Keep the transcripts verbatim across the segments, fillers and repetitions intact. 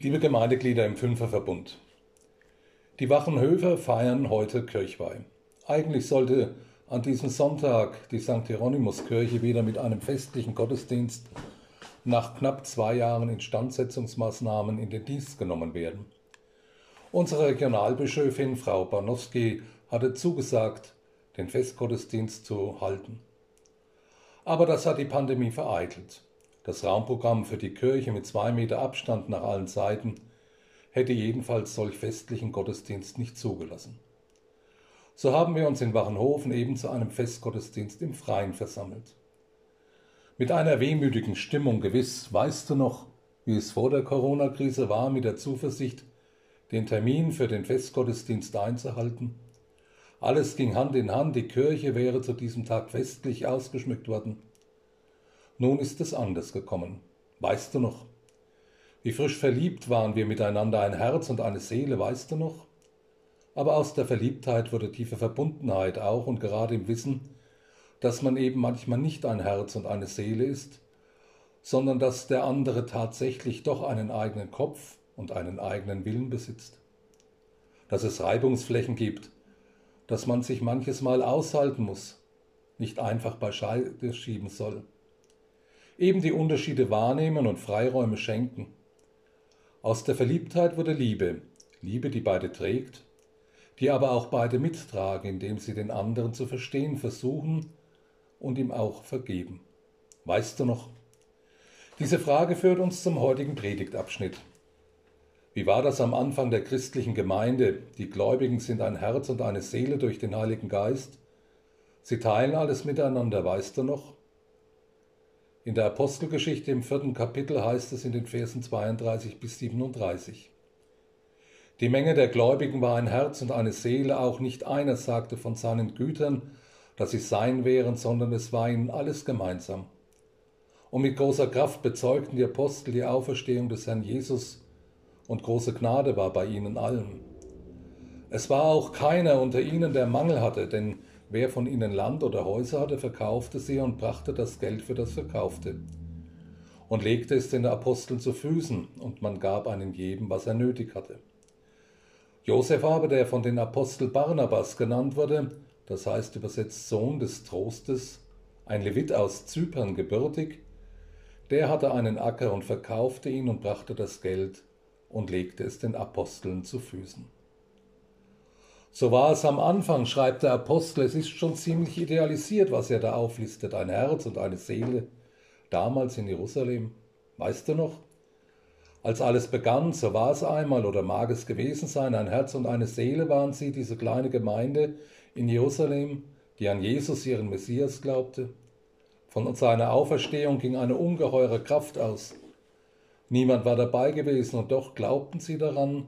Liebe Gemeindeglieder im Fünferverbund, die Wachenhöfer feiern heute Kirchweih. Eigentlich sollte an diesem Sonntag die Sankt Hieronymus-Kirche wieder mit einem festlichen Gottesdienst nach knapp zwei Jahren Instandsetzungsmaßnahmen in den Dienst genommen werden. Unsere Regionalbischöfin, Frau Barnowski, hatte zugesagt, den Festgottesdienst zu halten. Aber das hat die Pandemie vereitelt. Das Raumprogramm für die Kirche mit zwei Meter Abstand nach allen Seiten hätte jedenfalls solch festlichen Gottesdienst nicht zugelassen. So haben wir uns in Wachenhofen eben zu einem Festgottesdienst im Freien versammelt. Mit einer wehmütigen Stimmung gewiss, weißt du noch, wie es vor der Corona-Krise war, mit der Zuversicht, den Termin für den Festgottesdienst einzuhalten? Alles ging Hand in Hand, die Kirche wäre zu diesem Tag festlich ausgeschmückt worden. Nun ist es anders gekommen. Weißt du noch? Wie frisch verliebt waren wir miteinander, ein Herz und eine Seele, weißt du noch? Aber aus der Verliebtheit wurde tiefe Verbundenheit auch, und gerade im Wissen, dass man eben manchmal nicht ein Herz und eine Seele ist, sondern dass der andere tatsächlich doch einen eigenen Kopf und einen eigenen Willen besitzt. Dass es Reibungsflächen gibt, dass man sich manches Mal aushalten muss, nicht einfach beiseite schieben soll. Eben die Unterschiede wahrnehmen und Freiräume schenken. Aus der Verliebtheit wurde Liebe, Liebe, die beide trägt, die aber auch beide mittragen, indem sie den anderen zu verstehen versuchen und ihm auch vergeben. Weißt du noch? Diese Frage führt uns zum heutigen Predigtabschnitt. Wie war das am Anfang der christlichen Gemeinde? Die Gläubigen sind ein Herz und eine Seele durch den Heiligen Geist. Sie teilen alles miteinander, weißt du noch? In der Apostelgeschichte im vierten Kapitel heißt es in den Versen zweiunddreißig bis siebenunddreißig. Die Menge der Gläubigen war ein Herz und eine Seele, auch nicht einer sagte von seinen Gütern, dass sie sein wären, sondern es war ihnen alles gemeinsam. Und mit großer Kraft bezeugten die Apostel die Auferstehung des Herrn Jesus, und große Gnade war bei ihnen allen. Es war auch keiner unter ihnen, der Mangel hatte, denn wer von ihnen Land oder Häuser hatte, verkaufte sie und brachte das Geld für das Verkaufte und legte es den Aposteln zu Füßen, und man gab einem jedem, was er nötig hatte. Josef aber, der von den Aposteln Barnabas genannt wurde, das heißt übersetzt Sohn des Trostes, ein Levit aus Zypern gebürtig, der hatte einen Acker und verkaufte ihn und brachte das Geld und legte es den Aposteln zu Füßen. So war es am Anfang, schreibt der Apostel, es ist schon ziemlich idealisiert, was er da auflistet, ein Herz und eine Seele, damals in Jerusalem. Weißt du noch? Als alles begann, so war es einmal oder mag es gewesen sein, ein Herz und eine Seele waren sie, diese kleine Gemeinde in Jerusalem, die an Jesus, ihren Messias, glaubte. Von seiner Auferstehung ging eine ungeheure Kraft aus. Niemand war dabei gewesen, und doch glaubten sie daran,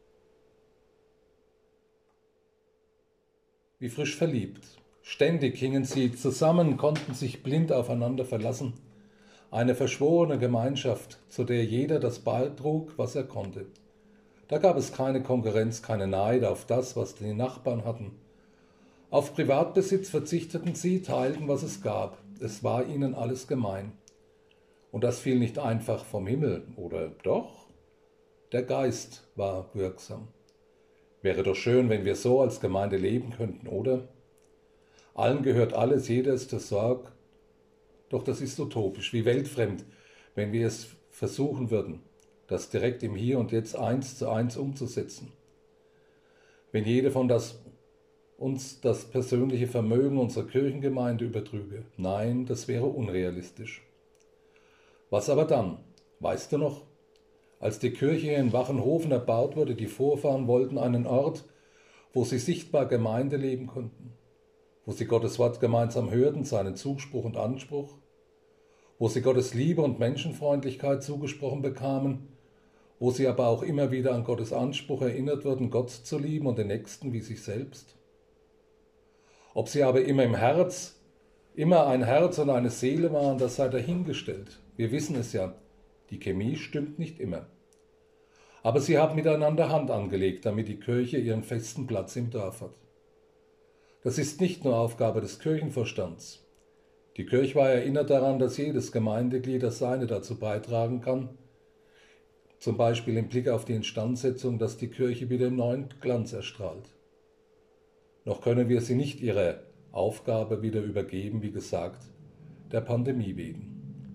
wie frisch verliebt. Ständig hingen sie zusammen, konnten sich blind aufeinander verlassen. Eine verschworene Gemeinschaft, zu der jeder das beitrug, was er konnte. Da gab es keine Konkurrenz, keine Neid auf das, was die Nachbarn hatten. Auf Privatbesitz verzichteten sie, teilten, was es gab. Es war ihnen alles gemein. Und das fiel nicht einfach vom Himmel, oder doch? Der Geist war wirksam. Wäre doch schön, wenn wir so als Gemeinde leben könnten, oder? Allen gehört alles, jeder ist der Sorg. Doch das ist utopisch, wie weltfremd, wenn wir es versuchen würden, das direkt im Hier und Jetzt eins zu eins umzusetzen. Wenn jeder von das, uns das persönliche Vermögen unserer Kirchengemeinde übertrüge. Nein, das wäre unrealistisch. Was aber dann? Weißt du noch? Als die Kirche in Wachenhofen erbaut wurde, die Vorfahren wollten einen Ort, wo sie sichtbar Gemeinde leben konnten, wo sie Gottes Wort gemeinsam hörten, seinen Zuspruch und Anspruch, wo sie Gottes Liebe und Menschenfreundlichkeit zugesprochen bekamen, wo sie aber auch immer wieder an Gottes Anspruch erinnert wurden, Gott zu lieben und den Nächsten wie sich selbst. Ob sie aber immer im Herz, immer ein Herz und eine Seele waren, das sei dahingestellt. Wir wissen es ja. Die Chemie stimmt nicht immer. Aber sie haben miteinander Hand angelegt, damit die Kirche ihren festen Platz im Dorf hat. Das ist nicht nur Aufgabe des Kirchenvorstands. Die Kirchweih erinnert daran, dass jedes Gemeindeglied das Seine dazu beitragen kann, zum Beispiel im Blick auf die Instandsetzung, dass die Kirche wieder im neuen Glanz erstrahlt. Noch können wir sie nicht ihrer Aufgabe wieder übergeben, wie gesagt, der Pandemie wegen.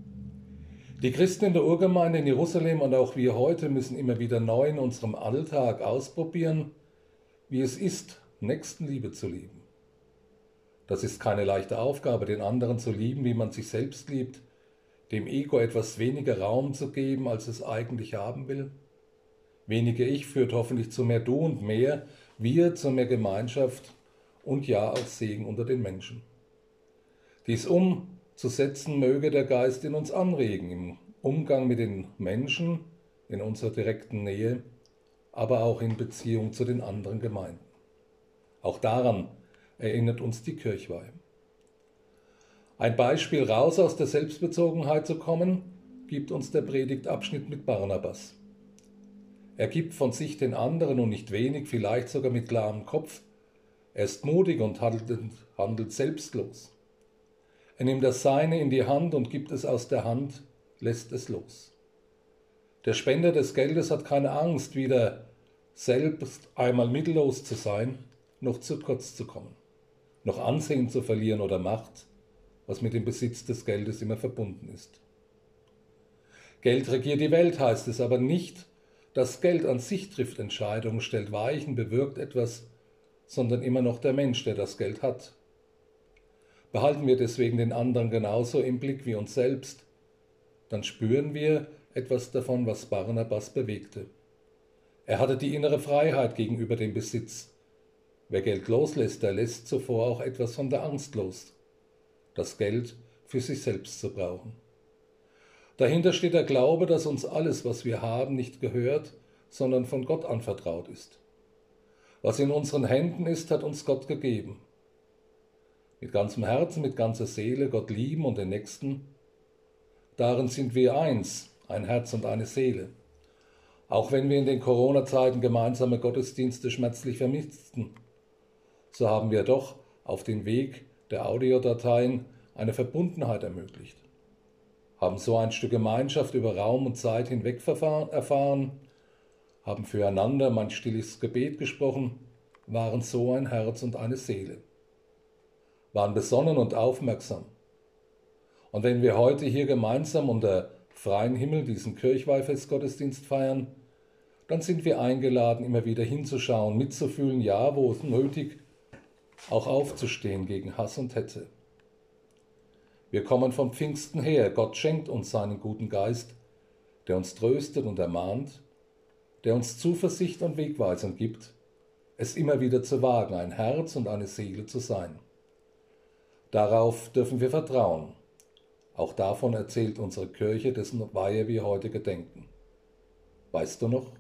Die Christen in der Urgemeinde in Jerusalem und auch wir heute müssen immer wieder neu in unserem Alltag ausprobieren, wie es ist, Nächstenliebe zu lieben. Das ist keine leichte Aufgabe, den anderen zu lieben, wie man sich selbst liebt, dem Ego etwas weniger Raum zu geben, als es eigentlich haben will. Weniger Ich führt hoffentlich zu mehr Du und mehr Wir, zu mehr Gemeinschaft und ja auch Segen unter den Menschen. Dies umzusetzen möge der Geist in uns anregen, im Umgang mit den Menschen, in unserer direkten Nähe, aber auch in Beziehung zu den anderen Gemeinden. Auch daran erinnert uns die Kirchweih. Ein Beispiel, raus aus der Selbstbezogenheit zu kommen, gibt uns der Predigtabschnitt mit Barnabas. Er gibt von sich den anderen und nicht wenig, vielleicht sogar mit klarem Kopf. Er ist mutig und handelt, handelt selbstlos. Er nimmt das Seine in die Hand und gibt es aus der Hand, lässt es los. Der Spender des Geldes hat keine Angst, weder selbst einmal mittellos zu sein, noch zu kurz zu kommen, noch Ansehen zu verlieren oder Macht, was mit dem Besitz des Geldes immer verbunden ist. Geld regiert die Welt, heißt es aber nicht, das Geld an sich trifft Entscheidungen, stellt Weichen, bewirkt etwas, sondern immer noch der Mensch, der das Geld hat. Behalten wir deswegen den anderen genauso im Blick wie uns selbst, dann spüren wir etwas davon, was Barnabas bewegte. Er hatte die innere Freiheit gegenüber dem Besitz. Wer Geld loslässt, der lässt zuvor auch etwas von der Angst los, das Geld für sich selbst zu brauchen. Dahinter steht der Glaube, dass uns alles, was wir haben, nicht gehört, sondern von Gott anvertraut ist. Was in unseren Händen ist, hat uns Gott gegeben. Mit ganzem Herzen, mit ganzer Seele Gott lieben und den Nächsten. Darin sind wir eins, ein Herz und eine Seele. Auch wenn wir in den Corona-Zeiten gemeinsame Gottesdienste schmerzlich vermissten, so haben wir doch auf dem Weg der Audiodateien eine Verbundenheit ermöglicht, haben so ein Stück Gemeinschaft über Raum und Zeit hinweg erfahren, haben füreinander mein stilles Gebet gesprochen, waren so ein Herz und eine Seele, waren besonnen und aufmerksam. Und wenn wir heute hier gemeinsam unter freiem Himmel diesen Kirchweihfestgottesdienst feiern, dann sind wir eingeladen, immer wieder hinzuschauen, mitzufühlen, ja, wo es nötig, auch aufzustehen gegen Hass und Hetze. Wir kommen vom Pfingsten her. Gott schenkt uns seinen guten Geist, der uns tröstet und ermahnt, der uns Zuversicht und Wegweisung gibt, es immer wieder zu wagen, ein Herz und eine Seele zu sein. Darauf dürfen wir vertrauen. Auch davon erzählt unsere Kirche, dessen Weihe wir heute gedenken. Weißt du noch?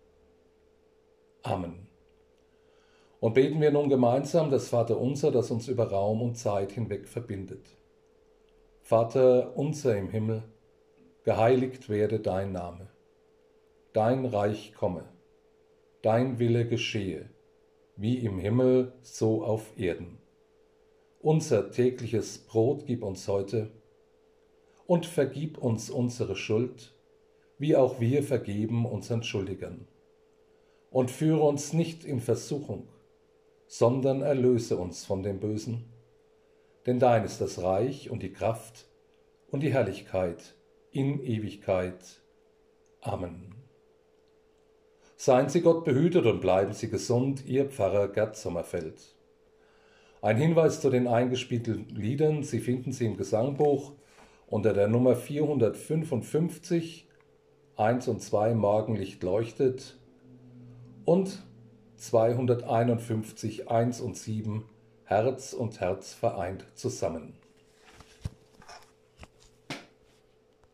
Amen. Und beten wir nun gemeinsam das Vaterunser, das uns über Raum und Zeit hinweg verbindet. Vater unser im Himmel, geheiligt werde dein Name. Dein Reich komme, dein Wille geschehe, wie im Himmel, so auf Erden. Unser tägliches Brot gib uns heute und vergib uns unsere Schuld, wie auch wir vergeben unseren Schuldigern. Und führe uns nicht in Versuchung, sondern erlöse uns von dem Bösen. Denn dein ist das Reich und die Kraft und die Herrlichkeit in Ewigkeit. Amen. Seien Sie Gott behütet und bleiben Sie gesund, Ihr Pfarrer Gerd Sommerfeld. Ein Hinweis zu den eingespielten Liedern, Sie finden sie im Gesangbuch unter der Nummer vierhundertfünfundfünfzig, eins und zwei Morgenlicht leuchtet und zweihunderteinundfünfzig, eins und sieben Herz und Herz vereint zusammen.